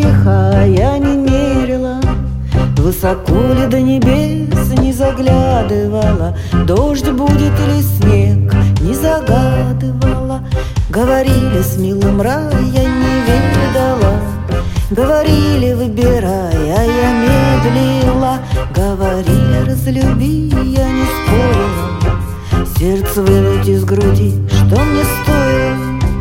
греха я не мерила, высоко ли до небес не заглядывала, дождь будет или снег не загадывала. Говорили, с милым рай я не ведала, говорили, выбирай, а я медлила. Говорили, разлюби, я не спорила, сердце вынуть из груди, что мне стоило.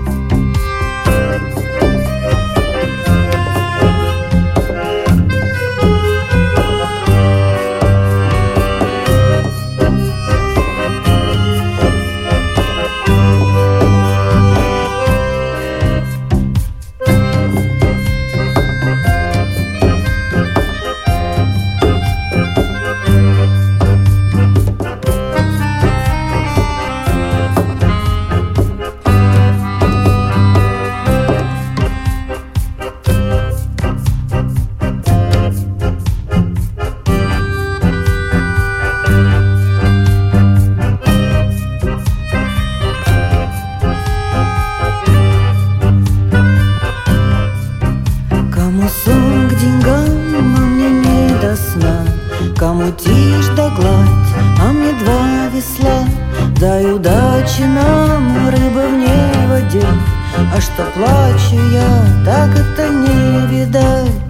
Кому сон к деньгам, а мне не до сна, кому тишь да гладь, а мне два весла. Дай удачи нам, рыбы в неводе, а что плачу я, так это не видать.